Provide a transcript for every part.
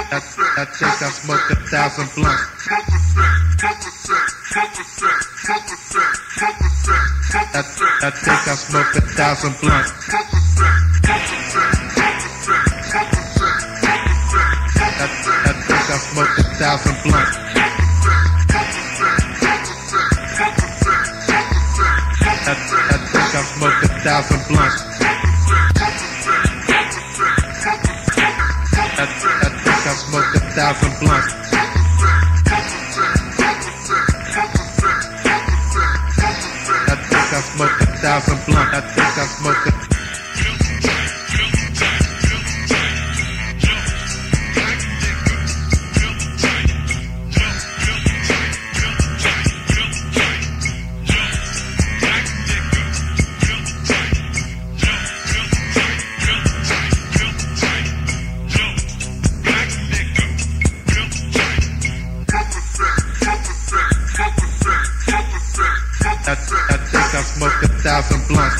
I think I smoked 1,000 blunts. I think I smoked 1,000 blunts. I think I smoked 1,000 blunts. I think I smoked 1,000 blunts. I think I smoked 1,000 blunts. I think I smoked 1,000 blunts. I think I smoked it. I think I smoked 1,000 blunts.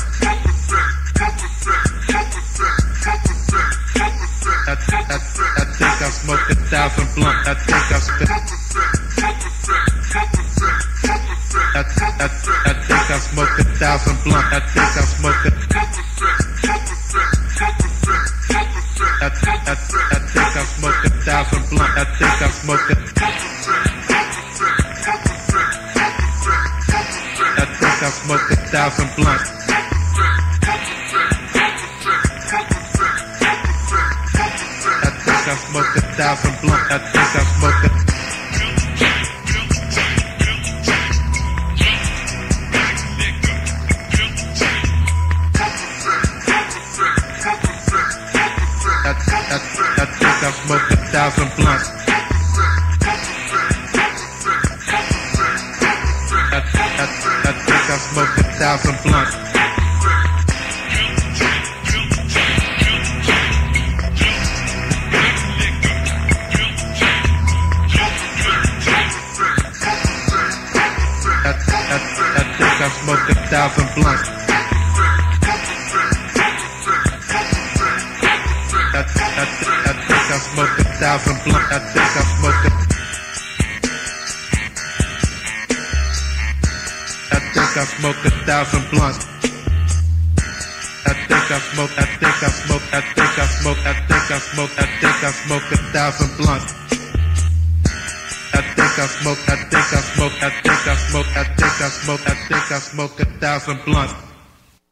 I think I smoked 1,000 blunts. I think I smoked. I think I smoked 1,000 blunts. I think I smoked it. I think I smoked 1,000 blunts. I think I smoked it. I think I smoked 1,000 blunts. I think I smoked 1,000 blunts. I think I smoked it. I think I smoked 1,000 blunts. I think I smoked 1,000 blunts. I think I smoked 1,000 blunts. I think I smoked 1,000 blunts. I think I smoked it. I think I smoked 1,000 blunts. I think I smoked 1,000 blunts. I think I smoked 1,000 blunts.